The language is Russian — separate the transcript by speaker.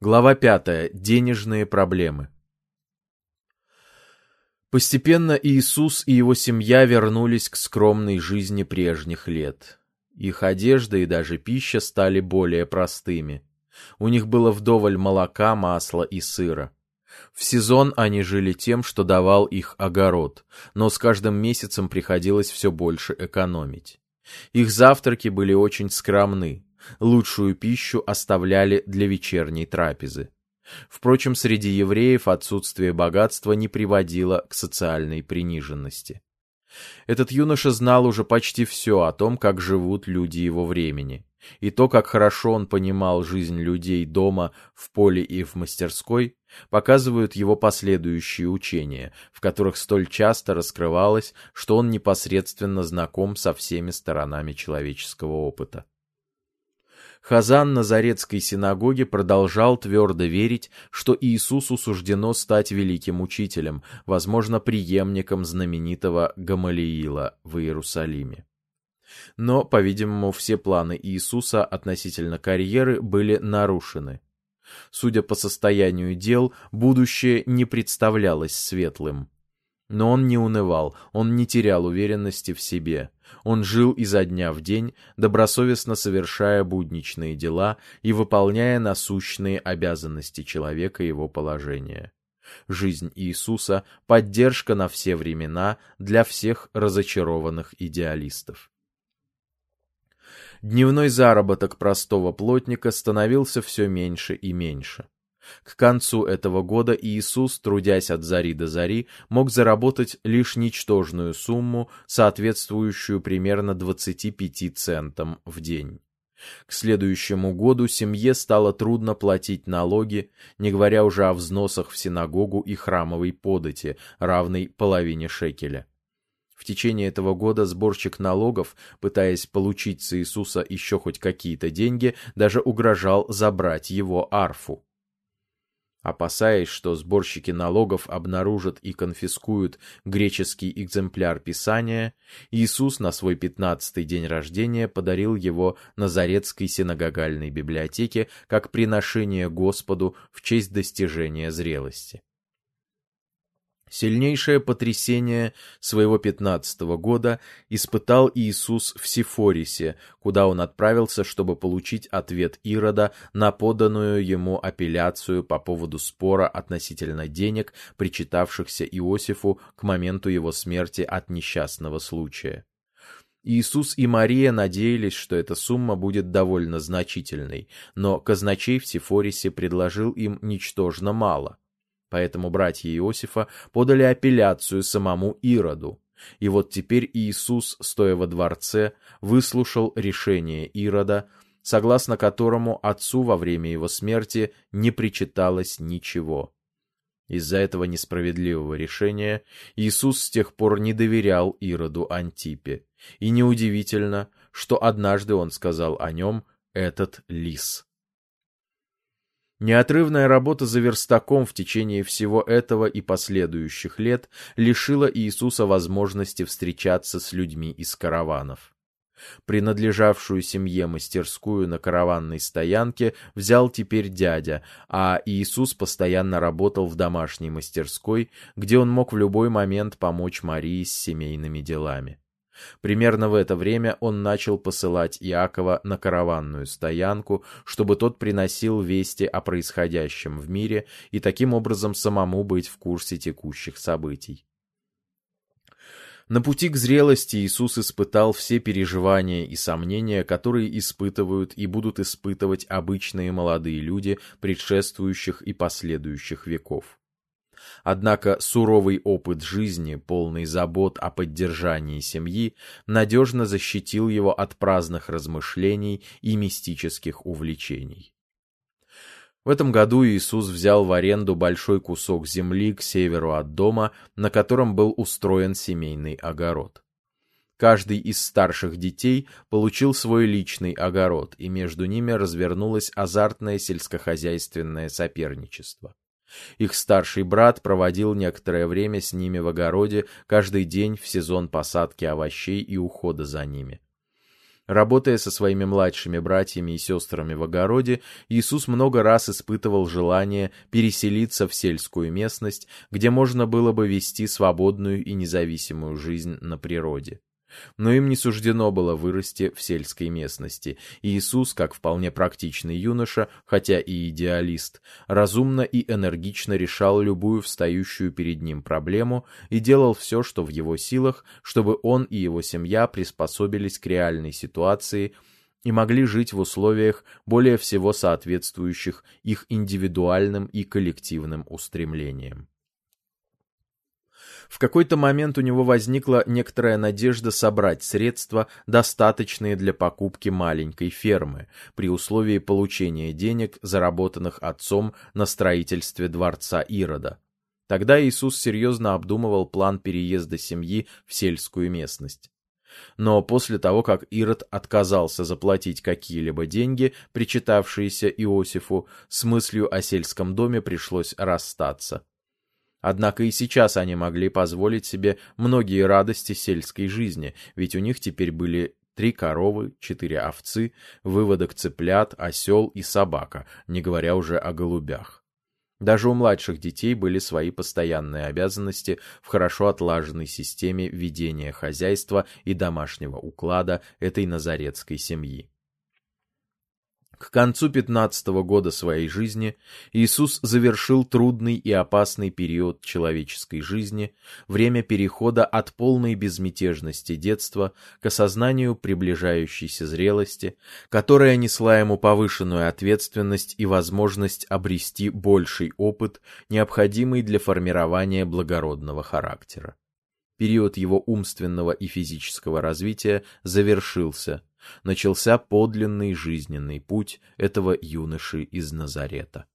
Speaker 1: Глава 5. Денежные проблемы. Постепенно Иисус и его семья вернулись к скромной жизни прежних лет. Их одежда и даже пища стали более простыми. У них было вдоволь молока, масла и сыра. В сезон они жили тем, что давал их огород, но с каждым месяцем приходилось все больше экономить. Их завтраки были очень скромны. Лучшую пищу оставляли для вечерней трапезы. Впрочем, среди евреев отсутствие богатства не приводило к социальной приниженности. Этот юноша знал уже почти все о том, как живут люди его времени, и то, как хорошо он понимал жизнь людей дома, в поле и в мастерской, показывают его последующие учения, в которых столь часто раскрывалось, что он непосредственно знаком со всеми сторонами человеческого опыта. Хазан Назаретской синагоги продолжал твердо верить, что Иисусу суждено стать великим учителем, возможно, преемником знаменитого Гамалиила в Иерусалиме. Но, по-видимому, все планы Иисуса относительно карьеры были нарушены. Судя по состоянию дел, будущее не представлялось светлым. Но он не унывал, он не терял уверенности в себе. Он жил изо дня в день, добросовестно совершая будничные дела и выполняя насущные обязанности человека и его положения. Жизнь Иисуса — поддержка на все времена для всех разочарованных идеалистов. Дневной заработок простого плотника становился все меньше и меньше. К концу этого года Иисус, трудясь от зари до зари, мог заработать лишь ничтожную сумму, соответствующую примерно 25 центам в день. К следующему году семье стало трудно платить налоги, не говоря уже о взносах в синагогу и храмовой подати, равной половине шекеля. В течение этого года сборщик налогов, пытаясь получить с Иисуса еще хоть какие-то деньги, даже угрожал забрать его арфу. Опасаясь, что сборщики налогов обнаружат и конфискуют греческий экземпляр Писания, Иисус на свой 15-й день рождения подарил его Назаретской синагогальной библиотеке как приношение Господу в честь достижения зрелости. Сильнейшее потрясение своего 15-го года испытал Иисус в Сифорисе, куда он отправился, чтобы получить ответ Ирода на поданную ему апелляцию по поводу спора относительно денег, причитавшихся Иосифу к моменту его смерти от несчастного случая. Иисус и Мария надеялись, что эта сумма будет довольно значительной, но казначей в Сифорисе предложил им ничтожно мало. Поэтому братья Иосифа подали апелляцию самому Ироду. И вот теперь Иисус, стоя во дворце, выслушал решение Ирода, согласно которому отцу во время его смерти не причиталось ничего. Из-за этого несправедливого решения Иисус с тех пор не доверял Ироду Антипе. И неудивительно, что однажды он сказал о нем «этот лис». Неотрывная работа за верстаком в течение всего этого и последующих лет лишила Иисуса возможности встречаться с людьми из караванов. Принадлежавшую семье мастерскую на караванной стоянке взял теперь дядя, а Иисус постоянно работал в домашней мастерской, где он мог в любой момент помочь Марии с семейными делами. Примерно в это время он начал посылать Иакова на караванную стоянку, чтобы тот приносил вести о происходящем в мире и таким образом самому быть в курсе текущих событий. На пути к зрелости Иисус испытал все переживания и сомнения, которые испытывают и будут испытывать обычные молодые люди предшествующих и последующих веков. Однако суровый опыт жизни, полный забот о поддержании семьи, надежно защитил его от праздных размышлений и мистических увлечений. В этом году Иисус взял в аренду большой кусок земли к северу от дома, на котором был устроен семейный огород. Каждый из старших детей получил свой личный огород, и между ними развернулось азартное сельскохозяйственное соперничество. Их старший брат проводил некоторое время с ними в огороде каждый день в сезон посадки овощей и ухода за ними. Работая со своими младшими братьями и сестрами в огороде, Иисус много раз испытывал желание переселиться в сельскую местность, где можно было бы вести свободную и независимую жизнь на природе. Но им не суждено было вырасти в сельской местности, и Иисус, как вполне практичный юноша, хотя и идеалист, разумно и энергично решал любую встающую перед ним проблему и делал все, что в его силах, чтобы он и его семья приспособились к реальной ситуации и могли жить в условиях, более всего соответствующих их индивидуальным и коллективным устремлениям. В какой-то момент у него возникла некоторая надежда собрать средства, достаточные для покупки маленькой фермы, при условии получения денег, заработанных отцом на строительстве дворца Ирода. Тогда Иисус серьезно обдумывал план переезда семьи в сельскую местность. Но после того, как Ирод отказался заплатить какие-либо деньги, причитавшиеся Иосифу, с мыслью о сельском доме пришлось расстаться. Однако и сейчас они могли позволить себе многие радости сельской жизни, ведь у них теперь были 3 коровы, 4 овцы, выводок цыплят, осел и собака, не говоря уже о голубях. Даже у младших детей были свои постоянные обязанности в хорошо отлаженной системе ведения хозяйства и домашнего уклада этой назаретской семьи. К концу 15-го года своей жизни Иисус завершил трудный и опасный период человеческой жизни, время перехода от полной безмятежности детства к осознанию приближающейся зрелости, которая несла ему повышенную ответственность и возможность обрести больший опыт, необходимый для формирования благородного характера. Период его умственного и физического развития завершился. Начался подлинный жизненный путь этого юноши из Назарета.